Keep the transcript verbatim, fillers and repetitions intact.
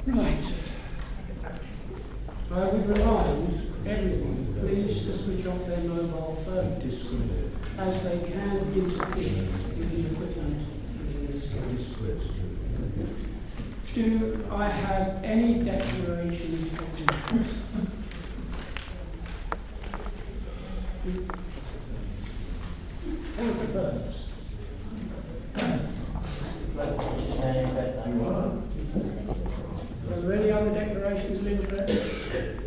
Right. I would remind everyone, please, to switch off their mobile phone as they can interfere with the equipment in this case. Do I have any declarations of interest? Councillor Burns. Are there any other declarations of interest?